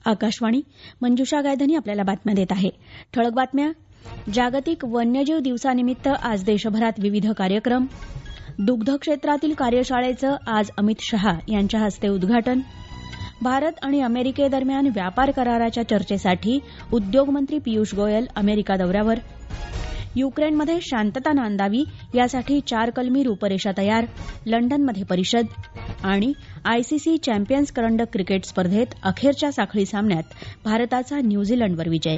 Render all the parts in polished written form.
आकाशवाणी. मंजुषा गायधनी आपल्याला बातम्या देत आहे. ठळक बातम्या. जागतिक वन्यजीव दिवसानिमित्त आज देशभरात विविध कार्यक्रम. दुग्ध क्षेत्रातील कार्यशाळेचं आज अमित शहा यांच्या हस्ते उद्घाटन. भारत आणि अमेरिकेदरम्यान व्यापार कराराच्या चर्चेसाठी उद्योगमंत्री पियुष गोयल अमेरिका दौऱ्यावर. युक्रेनमध्ये शांतता नांदावी यासाठी 4 कलमी रूपरेषा तयार. लंडनमध्ये परिषद. आणि आयसीसी चॅम्पियन्स करंडक क्रिकेट स्पर्धेत अखेरच्या साखळी सामन्यात भारताचा न्यूझीलंडवर विजय.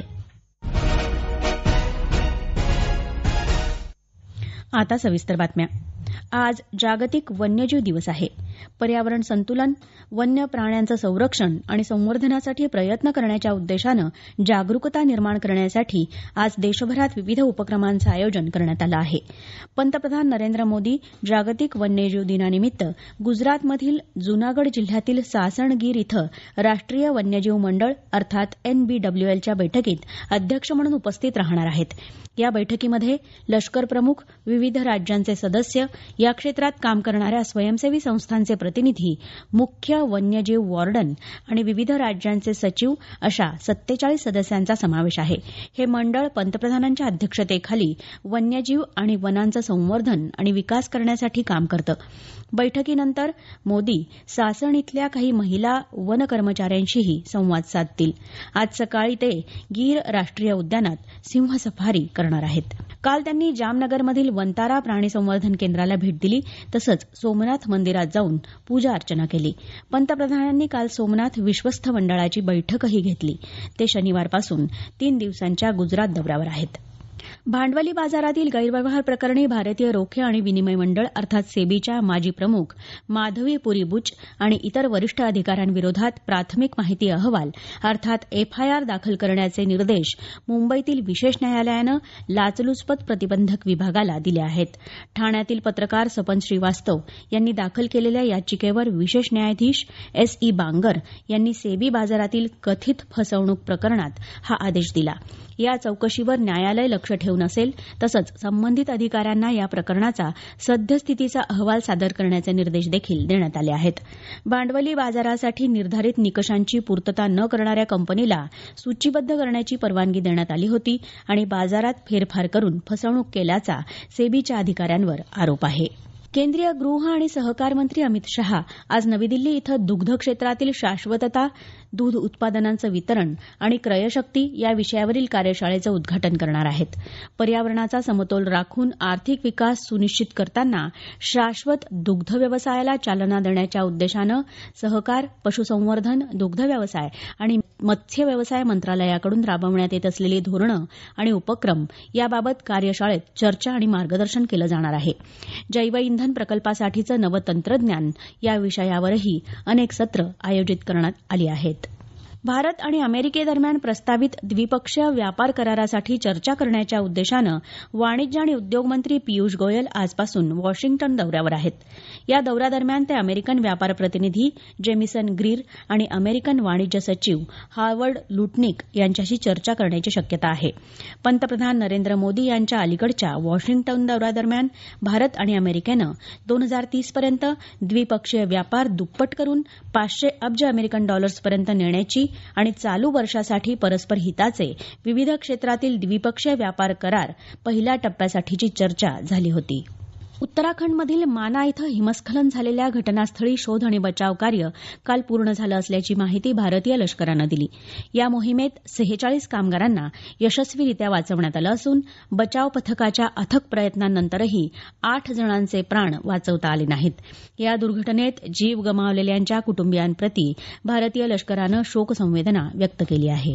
आता सविस्तर बातम्या. आज जागतिक वन्यजीव दिवस आहे. पर्यावरण संतुलन, वन्य प्राण्यांचं संरक्षण आणि संवर्धनासाठी प्रयत्न करण्याच्या उद्देशानं जागरूकता निर्माण करण्यासाठी आज देशभरात विविध उपक्रमांचं आयोजन करण्यात आलं आहे. पंतप्रधान नरेंद्र मोदी जागतिक वन्यजीव दिनानिमित्त गुजरातमधील जुनागड जिल्ह्यातील सासणगीर इथं राष्ट्रीय वन्यजीव मंडळ अर्थात एनबीडब्ल्यूएलच्या बैठकीत अध्यक्ष म्हणून उपस्थित राहणार आहेत. या बैठकीमध्ये लष्कर प्रमुख, विविध राज्यांचे सदस्य, या क्षेत्रात काम करणाऱ्या स्वयंसेवी संस्थांचे प्रतिनिधी, मुख्य वन्यजीव वॉर्डन आणि विविध राज्यांचे सचिव अशा 47 सदस्यांचा समावेश आहे. हे मंडळ पंतप्रधानांच्या अध्यक्षतेखाली वन्यजीव आणि वनांचं संवर्धन आणि विकास करण्यासाठी काम करतं. बैठकीनंतर मोदी सासण इथल्या काही महिला वन कर्मचाऱ्यांशीही संवाद साधतील. आज सकाळी ते गीर राष्ट्रीय उद्यानात सिंह सफारी करणार आहेत. काल त्यांनी जामनगरमधील वंतारा प्राणी संवर्धन केंद्राला भेट दिली. तसंच सोमनाथ मंदिरात जाऊन पूजा अर्चना केली. पंतप्रधानांनी काल सोमनाथ विश्वस्त मंडळाची बैठकही घेतली. ते शनिवारपासून 3 दिवसांच्या गुजरात दौऱ्यावर आहेत. भांडवली बाजारातील गैरव्यवहार प्रकरणी भारतीय रोखे आणि विनिमय मंडळ अर्थात सेबीच्या माजी प्रमुख माधवी पुरी बुच आणि इतर वरिष्ठ अधिकाऱ्यांविरोधात प्राथमिक माहिती अहवाल अर्थात एफआयआर दाखल करण्याचे निर्देश मुंबईतील विशेष न्यायालयानं लाचलुचपत प्रतिबंधक विभागाला दिले आहेत. ठाण्यातील पत्रकार सपन श्रीवास्तव यांनी दाखल केलेल्या याचिकेवर विशेष न्यायाधीश एस.ई. बांगर यांनी सेबी बाजारातील कथित फसवणूक प्रकरणात हा आदेश दिला. या चौकशीवर न्यायालय लक्ष ठेवून असेल. तसंच संबंधित अधिकाऱ्यांना या प्रकरणाचा सद्यस्थितीचा अहवाल सादर करण्याचे निर्देश देखील देण्यात आले आहेत. भांडवली बाजारासाठी निर्धारित निकषांची पूर्तता न करणाऱ्या कंपनीला सूचीबद्ध करण्याची परवानगी देण्यात आली होती आणि बाजारात फेरफार करून फसवणूक केल्याचा सेबीच्या अधिकाऱ्यांवर आरोप आहे. केंद्रीय गृह आणि सहकार मंत्री अमित शहा आज नवी दिल्ली इथं दुग्ध क्षेत्रातील शाश्वतता, दूध उत्पादनांचं वितरण आणि क्रयशक्ती या विषयावरील कार्यशाळेचं उद्घाटन करणार आहेत. पर्यावरणाचा समतोल राखून आर्थिक विकास सुनिश्चित करताना शाश्वत दुग्ध व्यवसायाला चालना देण्याच्या उद्देशानं सहकार, पशुसंवर्धन, दुग्ध व्यवसाय आणि मत्स्य व्यवसाय मंत्रालयाकडून राबवण्यात येत असलेली धोरणं आणि उपक्रम याबाबत कार्यशाळेत चर्चा आणि मार्गदर्शन केलं जाणार आहे. जैव इंधन प्रकल्पासाठीचं नवं तंत्रज्ञान या विषयावरही अनेक सत्रं आयोजित करण्यात आली आहेत. भारत आणि अमेरिकेदरम्यान प्रस्तावित द्विपक्षीय व्यापार करारासाठी चर्चा करण्याच्या उद्देशानं वाणिज्य आणि उद्योग मंत्री पियुष गोयल आजपासून वॉशिंग्टन दौऱ्यावर आहेत. या दौऱ्यादरम्यान ते अमेरिकन व्यापार प्रतिनिधी जेमिसन ग्रीर आणि अमेरिकन वाणिज्य सचिव हार्वर्ड लुटनिक यांच्याशी चर्चा करण्याची शक्यता आहे. पंतप्रधान नरेंद्र मोदी यांच्या अलीकडच्या वॉशिंग्टन दौऱ्यादरम्यान भारत आणि अमेरिकेनं 2030 पर्यंत द्विपक्षीय व्यापार दुप्पट करून 500 अब्ज अमेरिकन डॉलर्सपर्यंत नेण्याची आणि चालू वर्षासाठी परस्पर हिताचे विविध क्षेत्रातील द्विपक्षीय व्यापार करार पहिल्या टप्प्यासाठीची चर्चा झाली होती. उत्तराखंडमधील माना इथं हिमस्खलन झालेल्या घटनास्थळी शोध आणि बचाव कार्य काल पूर्ण झालं असल्याची माहिती भारतीय लष्करानं दिली. या मोहिमेत 46 कामगारांना यशस्वीरित्या वाचवण्यात आलं असून बचाव पथकाच्या अथक प्रयत्नांनंतरही 8 जणांचे प्राण वाचवता आले नाहीत. या दुर्घटनेत जीव गमावलेल्यांच्या कुटुंबियांप्रती भारतीय लष्करानं शोकसंवेदना व्यक्त केली आहे.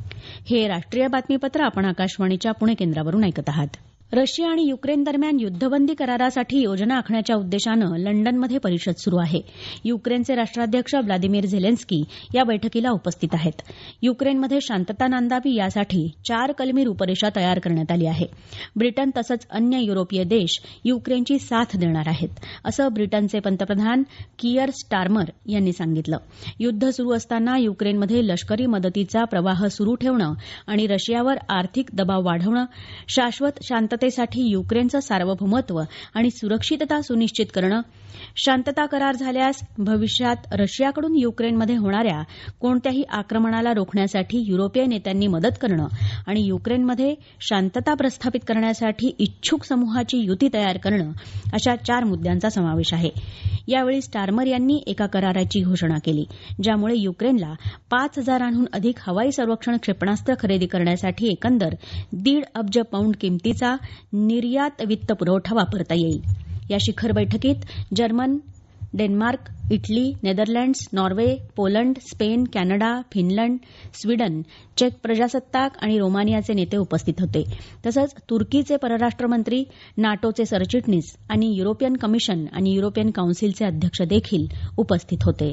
हे राष्ट्रीय बातमीपत्र आपण आकाशवाणीच्या पुणे केंद्रावरून ऐकत आहात. रशिया आणि युक्रेन दरम्यान युद्धबंदी करारासाठी योजना आखण्याच्या उद्देशानं लंडनमध्ये परिषद सुरू आहे. युक्रेनचे राष्ट्राध्यक्ष व्लादिमीर झेलेन्स्की या बैठकीला उपस्थित आहेत. युक्रेनमध्ये शांतता नांदावी यासाठी 4 कलमी रूपरेषा तयार करण्यात आली आहे. ब्रिटन तसंच अन्य युरोपीय देश युक्रेनची साथ देणार आहेत, असं ब्रिटनचे पंतप्रधान कियर स्टारमर यांनी सांगितलं. युद्ध सुरू असताना युक्रेनमध्ये लष्करी मदतीचा प्रवाह सुरू ठेवणं आणि रशियावर आर्थिक दबाव वाढवणं, शाश्वत शांततेसाठी युक्रेनचं सार्वभौमत्व आणि सुरक्षितता सुनिश्चित करणं, शांतता करार झाल्यास भविष्यात रशियाकडून युक्रेनमध्ये होणाऱ्या कोणत्याही आक्रमणाला रोखण्यासाठी युरोपीय नेत्यांनी मदत करणं आणि युक्रेनमध्ये शांतता प्रस्थापित करण्यासाठी इच्छुक समूहाची युती तयार करणं अशा 4 मुद्द्यांचा समावेश आहे. यावेळी स्टारमर यांनी एका कराराची घोषणा केली, ज्यामुळे युक्रेनला 5,000हून अधिक हवाई संरक्षण क्षेपणास्त्र खरेदी करण्यासाठी एकंदर 1.5 अब्ज पाऊंड किमतीचा निर्यात वित्त पुरवठा वापरता येईल. या शिखर बैठकीत German, Denmark, Italy, Netherlands, Norway, Poland, Spain, Canada, Finland, Sweden, चेक प्रजासत्ताक आणि रोमानियाचे नेते उपस्थित होते. तसंच तुर्कीचे परराष्ट्र मंत्री, नाटोचे सरचिटणीस आणि युरोपियन कमिशन आणि युरोपियन काउन्सिलचे अध्यक्ष देखील उपस्थित होते.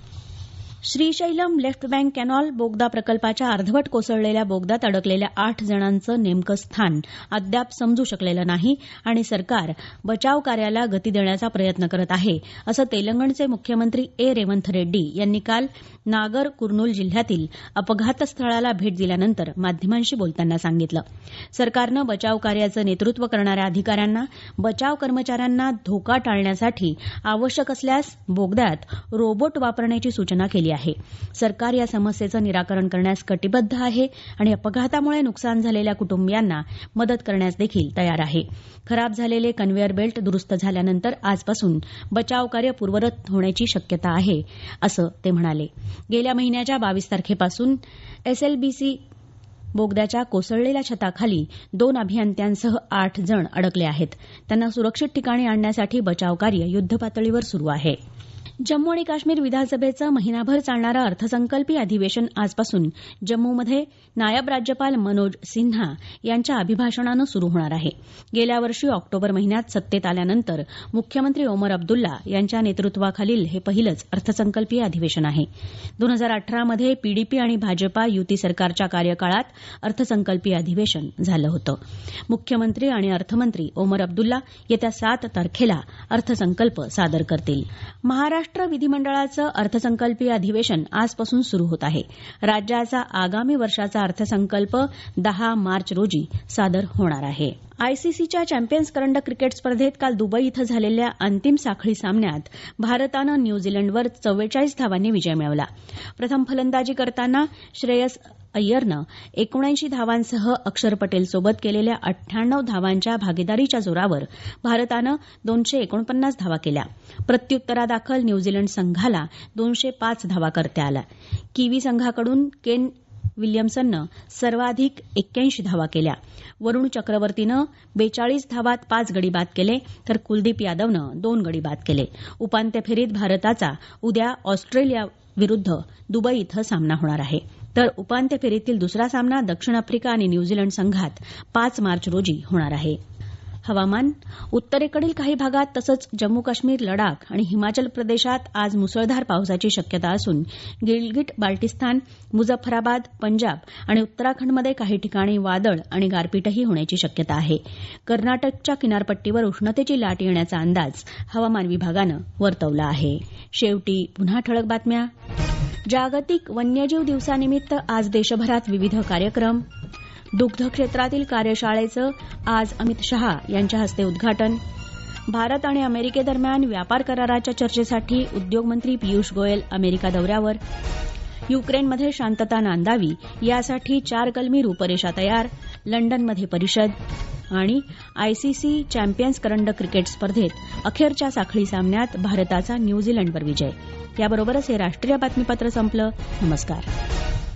श्रीशैलम लेफ्ट बँक कॅनॉल बोगदा प्रकल्पाच्या अर्धवट कोसळलेल्या बोगद्यात अडकलेल्या 8 जणांचं नेमकं स्थान अद्याप समजू शकलेलं नाही आणि सरकार बचाव कार्याला गती देण्याचा प्रयत्न करत आहे, असं तेलंगणचे मुख्यमंत्री रेवंथ रेड्डी यांनी काल नागर कुर्नूल जिल्ह्यातील अपघातस्थळाला भेट दिल्यानंतर माध्यमांशी बोलताना सांगितलं. सरकारनं बचाव कार्याचं नेतृत्व करणाऱ्या अधिकाऱ्यांना बचाव कर्मचाऱ्यांना धोका टाळण्यासाठी आवश्यक असल्यास बोगद्यात रोबोट वापरण्याची सूचना केली आहे. सरकार या समस्येचं निराकरण करण्यास कटिबद्ध आहे आणि अपघातामुळे नुकसान झालेल्या कुटुंबियांना मदत करण्यास देखील तयार आहे. खराब झालेले कन्व्हेअर बेल्ट दुरुस्त झाल्यानंतर आजपासून बचाव कार्य पूर्ववत होण्याची शक्यता आहे, असं ते म्हणाले. गेल्या महिन्याच्या 22 तारखेपासून एसएलबीसी बोगद्याच्या कोसळलेल्या छताखाली 2 अभियंत्यांसह 8 जण अडकले आहेत. त्यांना सुरक्षित ठिकाणी आणण्यासाठी बचाव कार्य युद्धपातळीवर सुरू आहे. जम्मू आणि काश्मीर विधानसभेचं महिनाभर चालणारं अर्थसंकल्पीय अधिवेशन आजपासून जम्मूमध्ये नायब राज्यपाल मनोज सिन्हा यांच्या अभिभाषणानं सुरू होणार आहे. गेल्या वर्षी ऑक्टोबर महिन्यात सत्तेत आल्यानंतर मुख्यमंत्री ओमर अब्दुल्ला यांच्या नेतृत्वाखालील हे पहिलंच अर्थसंकल्पीय अधिवेशन आहे. 2018मध्ये पीडीपी आणि भाजपा युती सरकारच्या कार्यकाळात अर्थसंकल्पीय अधिवेशन झालं होतं. मुख्यमंत्री आणि अर्थमंत्री ओमर अब्दुल्ला येत्या 7 तारखेला अर्थसंकल्प सादर करतील. महाराष्ट्र विधिमंडळाचं अर्थसंकल्पीय अधिवेशन आजपासून सुरू होत आहे. राज्याचा आगामी वर्षाचा अर्थसंकल्प 10 मार्च रोजी सादर होणार आहे. आयसीसीच्या चॅम्पियन्स करंडक क्रिकेट स्पर्धेत काल दुबई इथं झालेल्या अंतिम साखळी सामन्यात भारतानं न्यूझीलंडवर 44 धावांनी विजय मिळवला. प्रथम फलंदाजी करताना श्रेयस अय्यरनं 79 धावांसह अक्षर पटेलसोबत केलेल्या 98 धावांच्या भागीदारीच्या जोरावर भारतानं 249 धावा केल्या. प्रत्युत्तरादाखल न्यूझीलंड संघाला 205 धावा करता आल्या. किवी संघाकडून केन विल्यमसननं सर्वाधिक 81 धावा केल्या. वरुण चक्रवर्तीनं 42 धावात 5 गडी बाद केले, तर कुलदीप यादवनं 2 गडी बाद केले. उपांत्य फेरीत भारताचा उद्या ऑस्ट्रेलिया विरुद्ध दुबई इथं सामना होणार आहे, तर उपांत्य फेरीतील दुसरा सामना दक्षिण आफ्रिका आणि न्यूझीलंड संघात 5 मार्च रोजी होणार आहे. हवामान. उत्तरेकडील काही भागात तसंच जम्मू काश्मीर, लडाख आणि हिमाचल प्रदेशात आज मुसळधार पावसाची शक्यता असून गिलगिट बाल्टिस्तान, मुझफ्फराबाद, पंजाब आणि उत्तराखंडमध्ये काही ठिकाणी वादळ आणि गारपीटही होण्याची शक्यता आहे. कर्नाटकच्या किनारपट्टीवर उष्णतेची लाट येण्याचा अंदाज हवामान विभागानं वर्तवला आहे. शेवटी पुन्हा ठळक बातम्या. जागतिक वन्यजीव दिवसानिमित्त आज देशभरात विविध कार्यक्रम. दुग्ध क्षेत्रातील कार्यशाळेचं आज अमित शहा यांच्या हस्ते उद्घाटन. भारत आणि अमेरिकेदरम्यान व्यापार कराराच्या चर्चेसाठी उद्योगमंत्री पियुष गोयल अमेरिका दौऱ्यावर. युक्रेनमध्ये शांतता नांदावी यासाठी 4 कलमी रूपरेषा तयार. लंडनमध्ये परिषद. आणि आयसीसी चॅम्पियन्स करंडक क्रिकेट स्पर्धेत अखेरच्या साखळी सामन्यात भारताचा न्यूझीलंडवर विजय. याबरोबरच हे राष्ट्रीय बातमीपत्र संपलं. नमस्कार.